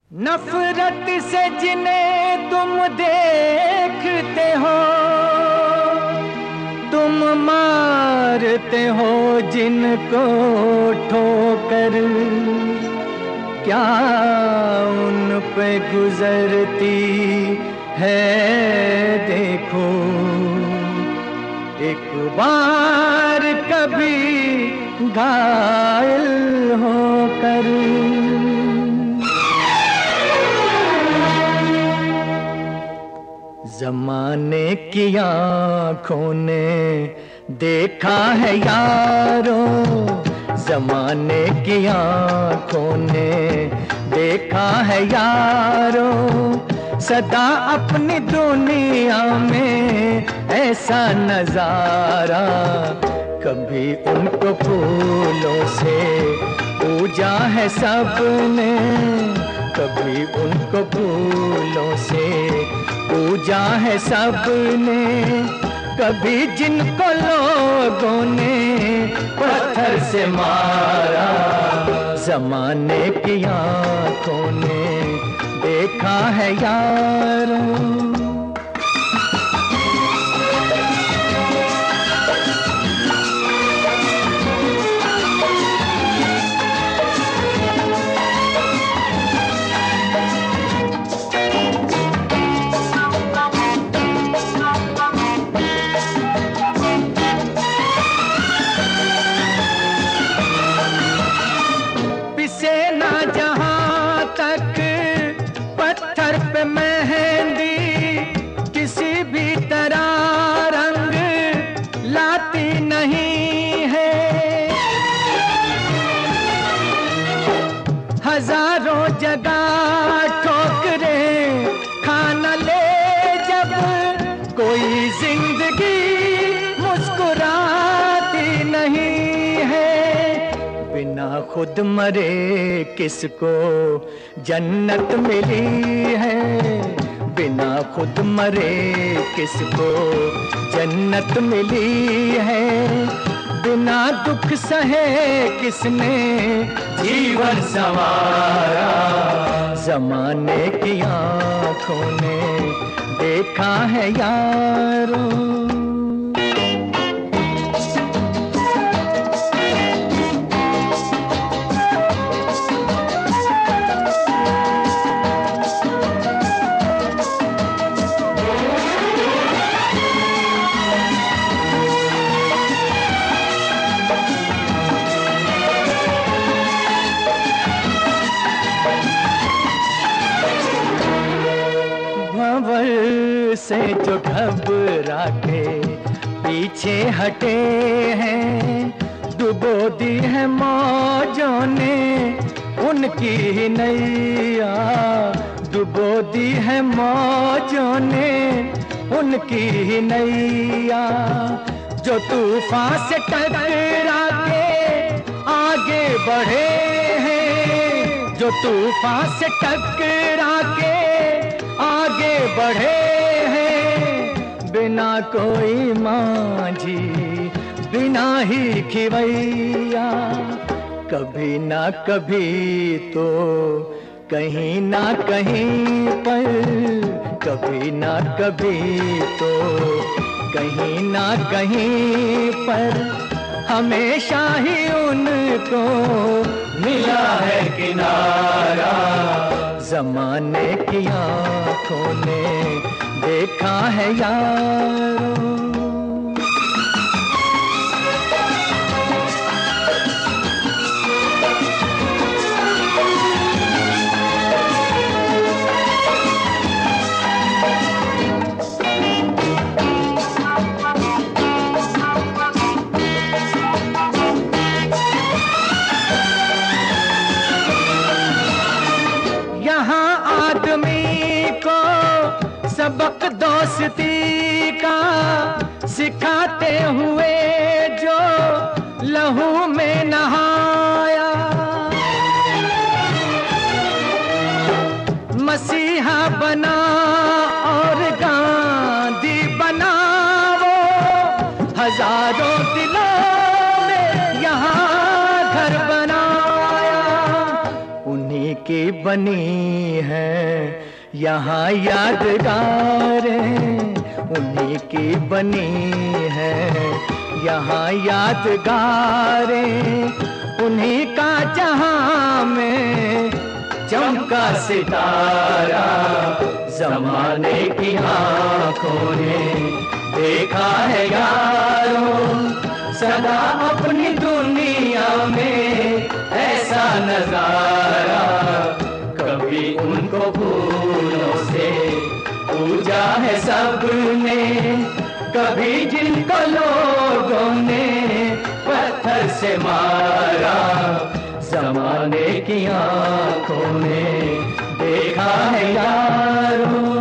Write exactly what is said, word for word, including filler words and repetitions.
नफरत से जिन्हें तुम देखते हो, तुम मारते हो जिनको ठोकर, क्या उन पे गुजरती है देखो एक बार कभी घायल होकर। ज़माने की आँखों ने देखा है यारों, ज़माने की आँखों ने देखा है यारों, सदा अपनी दुनिया में ऐसा नजारा। कभी उनको फूलों से पूजा है सबने, कभी उनको फूलों से पूजा है सबने, कभी जिनको लोगों ने पत्थर से मारा। ज़माने की आँखों ने देखा है यारों। मेहंदी किसी भी तरह रंग लाती नहीं है, हजारों जगह ठोकरें खाना ले जब कोई जिंदगी मुस्कुराती नहीं है। बिना खुद मरे किसको जन्नत मिली है, बिना खुद मरे किसको जन्नत मिली है। बिना दुख सहे किसने जीवन संवारा। ज़माने की आँखों ने देखा है यारों। भंवर से जो घबरा के पीछे हटे हैं, डुबो दी है मौजों ने उनकी ही नैया, डुबो दी है मौजों ने उनकी ही नैया। जो तूफान से टकरा के आगे बढ़े हैं, जो तूफान से टकरा के आगे बढ़े हैं, बिना कोई माझी बिना ही खिवैया। कभी ना कभी तो कहीं ना कहीं पर, कभी ना कभी तो कहीं ना कहीं पर हमेशा ही उनको मिला है किनारा। ज़माने की आँखों ने देखा है यारों। सबक दोस्ती का सिखाते हुए जो लहू में नहाया, मसीहा बना और गांधी बना वो, हजारों दिलों में यहाँ घर बनाया। उन्हीं की बनी है यहाँ यादगारें, उन्हीं की बनी है यहाँ यादगारें। उन्हीं का जहां में चमका सितारा, जमाने की आंखों ने देखा है यारों सदा अपनी दुनिया में ऐसा नजारा। कभी उनको फूलों से पूजा है सबने, कभी जिनको लोगों ने पत्थर से मारा, जमाने की आंखों ने देखा है यारों।